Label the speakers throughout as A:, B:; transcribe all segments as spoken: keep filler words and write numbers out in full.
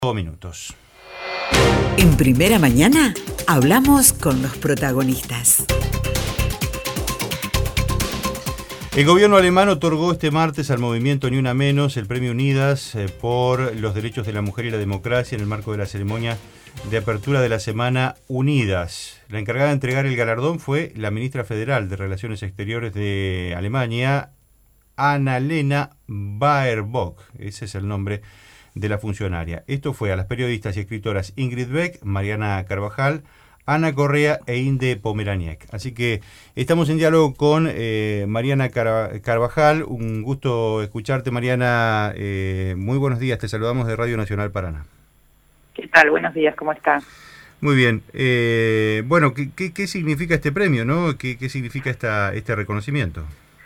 A: Minutos.
B: En Primera Mañana hablamos con los protagonistas.
A: El gobierno alemán otorgó este martes al movimiento Ni Una Menos el premio Unidas eh, por los derechos de la mujer y la democracia en el marco de la ceremonia de apertura de la Semana Unidas. La encargada de entregar el galardón fue la ministra federal de Relaciones Exteriores de Alemania, Annalena Baerbock. Ese es el nombre de la funcionaria. Esto fue a las periodistas y escritoras Ingrid Beck, Mariana Carvajal, Ana Correa e Inde Pomeraniec. Así que estamos en diálogo con eh, Mariana Car- Carvajal. Un gusto escucharte, Mariana. Eh, muy buenos días, te saludamos de Radio Nacional Paraná.
C: ¿Qué tal? Buenos días, ¿cómo estás?
A: Muy bien. Eh, bueno, ¿qué, qué, ¿qué significa este premio, no? ¿Qué, qué significa esta, este reconocimiento?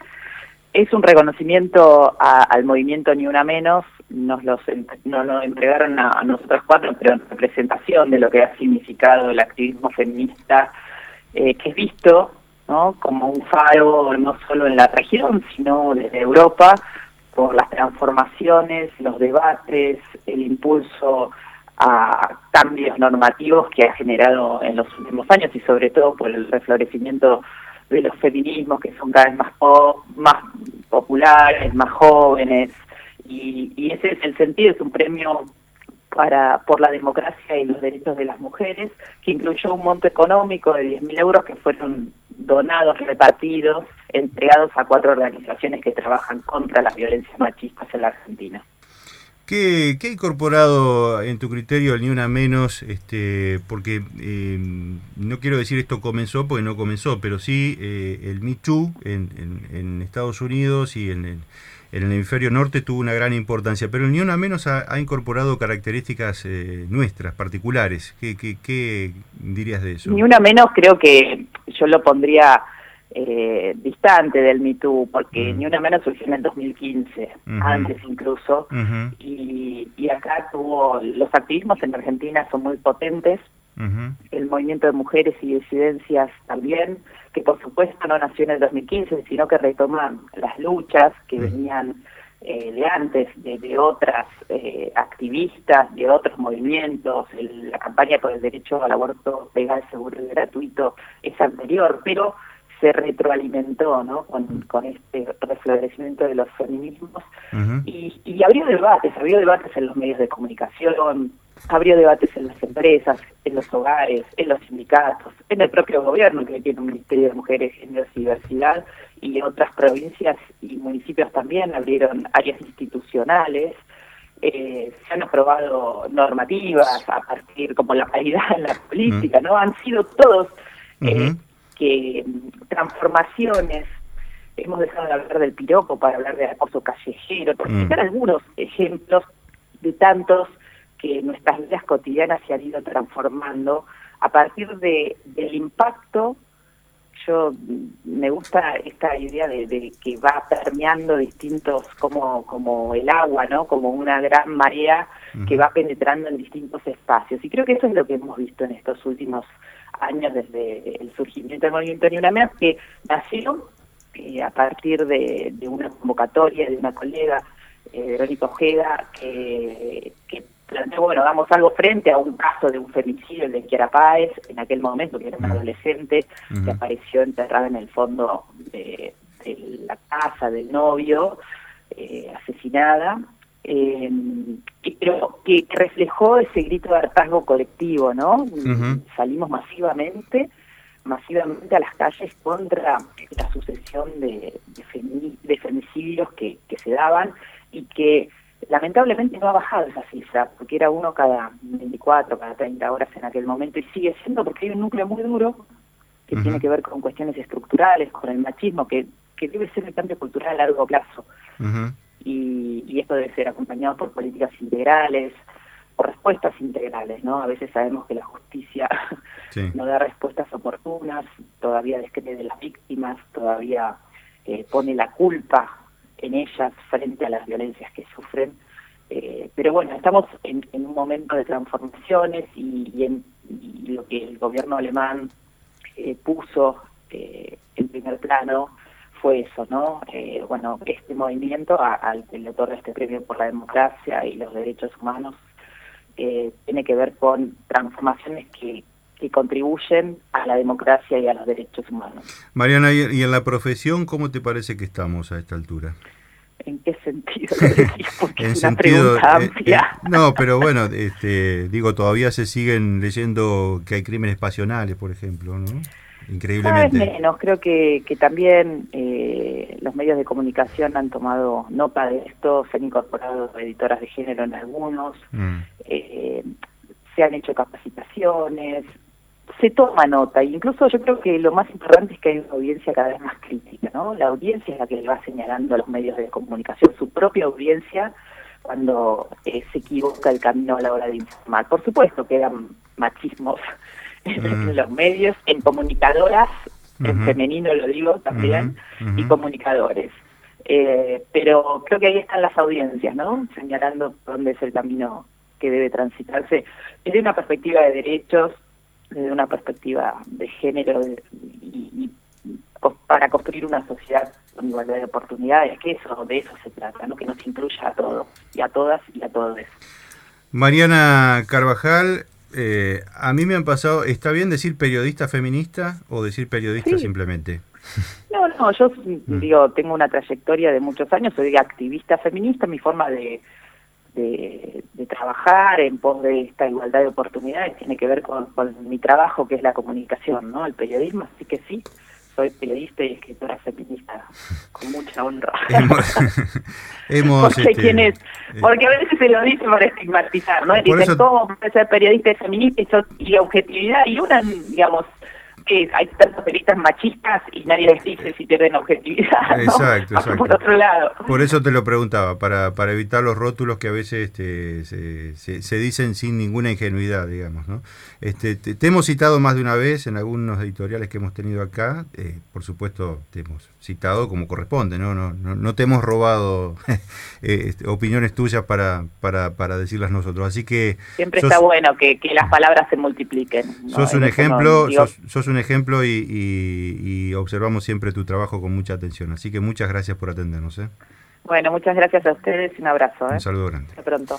C: Es un reconocimiento a, al movimiento Ni Una Menos. Nos los nos lo entregaron a, a nosotros cuatro, pero en representación de lo que ha significado el activismo feminista, eh, que es visto, ¿no?, como un faro no solo en la región, sino desde Europa, por las transformaciones, los debates, el impulso a cambios normativos que ha generado en los últimos años y sobre todo por el reflorecimiento de los feminismos, que son cada vez más pop, más populares, más jóvenes, y, y ese es el sentido. Es un premio para por la democracia y los derechos de las mujeres, que incluyó un monto económico de diez mil euros que fueron donados, repartidos, entregados a cuatro organizaciones que trabajan contra las violencias machistas en la Argentina.
A: ¿Qué, qué ha incorporado en tu criterio el Ni Una Menos? Este, porque eh, no quiero decir esto comenzó, porque no comenzó, pero sí eh, el Me Too en, en, en Estados Unidos y en, en, en el hemisferio norte tuvo una gran importancia, pero el Ni Una Menos ha, ha incorporado características eh, nuestras, particulares. ¿Qué, qué, ¿Qué dirías de eso?
C: Ni Una Menos creo que yo lo pondría Eh, distante del Me Too, porque uh-huh. Ni Una Menos surgió en el dos mil quince, uh-huh. antes incluso, uh-huh. y, y acá tuvo, los activismos en Argentina son muy potentes, uh-huh. el movimiento de mujeres y disidencias también, que por supuesto no nació en el dos mil quince, sino que retoman las luchas que uh-huh. venían eh, de antes, de, de otras eh, activistas, de otros movimientos. El, la campaña por el derecho al aborto legal, seguro y gratuito es anterior, pero se retroalimentó, ¿no?, con, con este reflorecimiento de los feminismos, uh-huh. y, y abrió debates, abrió debates en los medios de comunicación, abrió debates en las empresas, en los hogares, en los sindicatos, en el propio gobierno, que tiene un Ministerio de Mujeres, Géneros y Diversidad, y otras provincias y municipios también abrieron áreas institucionales. Eh, se han aprobado normativas a partir, como la paridad en la política, uh-huh. ¿no? Han sido todos eh, uh-huh. que transformaciones. Hemos dejado de hablar del piropo para hablar de acoso callejero, por citar mm. algunos ejemplos de tantos que nuestras vidas cotidianas se han ido transformando a partir de del impacto. Yo me gusta esta idea de, de que va permeando distintos, como como el agua, ¿no?, como una gran marea mm. que va penetrando en distintos espacios, y creo que eso es lo que hemos visto en estos últimos años desde el surgimiento del movimiento Ni Una Menos, que nació eh, a partir de, de una convocatoria de una colega, eh, Verónica Ojeda, que, que planteó, bueno, damos algo frente a un caso de un femicidio, el de Kiara Páez, en aquel momento, que era una adolescente uh-huh. que apareció enterrada en el fondo de, de la casa del novio, eh, asesinada. Eh, pero que reflejó ese grito de hartazgo colectivo, ¿no? Uh-huh. Salimos masivamente, masivamente a las calles contra la sucesión de, de, femi, de femicidios que, que se daban, y que lamentablemente no ha bajado esa cifra, porque era uno cada veinticuatro, cada treinta horas en aquel momento, y sigue siendo, porque hay un núcleo muy duro que uh-huh. tiene que ver con cuestiones estructurales, con el machismo, que, que debe ser el cambio cultural a largo plazo. Uh-huh. Y, y esto debe ser acompañado por políticas integrales, por respuestas integrales, ¿no? A veces sabemos que la justicia sí. no da respuestas oportunas, todavía descree de las víctimas, todavía eh, pone la culpa en ellas frente a las violencias que sufren. Eh, pero bueno, estamos en, en un momento de transformaciones, y, y, en, y lo que el gobierno alemán eh, puso eh, en primer plano fue eso, ¿no? Eh, bueno, este movimiento a, al que le otorga este premio por la democracia y los derechos humanos, eh, tiene que ver con transformaciones que, que contribuyen a la democracia y a los derechos humanos.
A: Mariana, ¿y en la profesión cómo te parece que estamos a esta altura?
C: ¿En qué sentido lo decís? Porque
A: en
C: es una
A: sentido,
C: pregunta
A: eh,
C: amplia.
A: Eh, no, pero bueno, este, digo, todavía se siguen leyendo que hay crímenes pasionales, por ejemplo, ¿no? Increíblemente.
C: Cada vez menos, creo que, que también eh, los medios de comunicación han tomado nota de esto, se han incorporado editoras de género en algunos, mm. eh, se han hecho capacitaciones, se toma nota, e incluso yo creo que lo más importante es que hay una audiencia cada vez más crítica, ¿no? La audiencia es la que le va señalando a los medios de comunicación, su propia audiencia, cuando eh, se equivoca el camino a la hora de informar. Por supuesto que eran machismos mm. en los medios, en comunicadoras, uh-huh. en femenino lo digo también, uh-huh. Uh-huh. y comunicadores. Eh, pero creo que ahí están las audiencias, ¿no? Señalando dónde es el camino que debe transitarse desde una perspectiva de derechos, desde una perspectiva de género y, y para construir una sociedad con igualdad de oportunidades, que eso de eso se trata, ¿no? Que nos incluya a todos y a todas y a todos.
A: Mariana Carvajal, eh, a mí me han pasado, ¿está bien decir periodista feminista o decir periodista sí. simplemente?
C: No, no, yo mm. digo, tengo una trayectoria de muchos años, soy activista feminista, mi forma de De, de trabajar en pos de esta igualdad de oportunidades tiene que ver con, con mi trabajo, que es la comunicación, ¿no? El periodismo, así que sí, soy periodista y escritora feminista con mucha honra.
A: Hemos, hemos
C: porque,
A: este,
C: quienes, porque a veces se lo dicen para estigmatizar, ¿no? Dicen,
A: eso,
C: ¿cómo puede ser periodista y feminista y, yo, y objetividad? Y una, digamos, que hay tantos periodistas machistas y nadie les dice si pierden objetividad, ¿no?
A: Exacto, exacto.
C: Por otro lado.
A: Por eso te lo preguntaba, para para evitar los rótulos que a veces este, se, se, se dicen sin ninguna ingenuidad, digamos, ¿no? Este, te, te hemos citado más de una vez en algunos editoriales que hemos tenido acá, eh, por supuesto te hemos citado como corresponde, ¿no? No, no, no te hemos robado eh, opiniones tuyas para, para, para decirlas nosotros, así que...
C: Siempre
A: sos,
C: está bueno que, que las palabras se multipliquen, ¿no?
A: Sos un
C: en
A: ejemplo,
C: no, digo,
A: sos, sos un ejemplo y, y, y observamos siempre tu trabajo con mucha atención, así que muchas gracias por atendernos, ¿eh?
C: Bueno, muchas gracias a ustedes y un abrazo, ¿eh?
A: Un saludo grande.
C: Hasta pronto.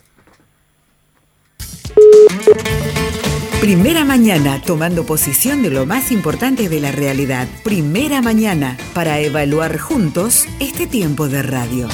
B: Primera Mañana, tomando posición de lo más importante de la realidad. Primera Mañana, para evaluar juntos este tiempo de radio.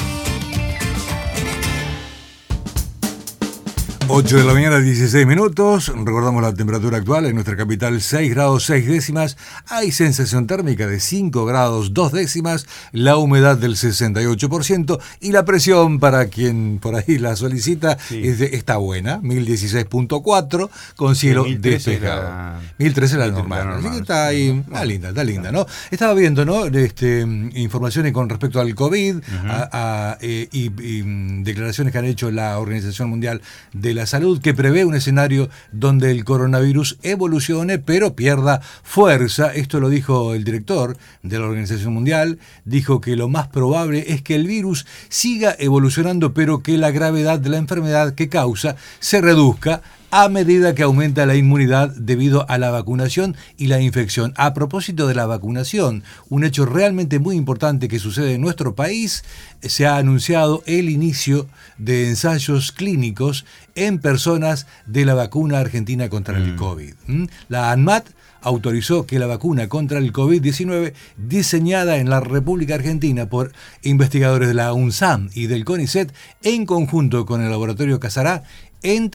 D: ocho de la mañana, dieciséis minutos. Recordamos la temperatura actual en nuestra capital, seis grados seis décimas. Hay sensación térmica de cinco grados dos décimas. La humedad del sesenta y ocho por ciento. Y la presión, para quien por ahí la solicita, sí. es de, está buena, mil dieciséis punto cuatro, con cielo sí, despejado. La... mil trece la normal. normal. Así que está ahí, está linda, está linda, ¿no? Estaba viendo, ¿no? Este, informaciones con respecto al COVID uh-huh. a, a, eh, y, y declaraciones que han hecho la Organización Mundial de la La Salud, que prevé un escenario donde el coronavirus evolucione pero pierda fuerza. Esto lo dijo el director de la Organización Mundial, dijo que lo más probable es que el virus siga evolucionando pero que la gravedad de la enfermedad que causa se reduzca a medida que aumenta la inmunidad debido a la vacunación y la infección. A propósito de la vacunación, un hecho realmente muy importante que sucede en nuestro país, se ha anunciado el inicio de ensayos clínicos en personas de la vacuna argentina contra mm. el COVID. La ANMAT autorizó que la vacuna contra el COVID diecinueve, diseñada en la República Argentina por investigadores de la UNSAM y del CONICET, en conjunto con el laboratorio Casará, entre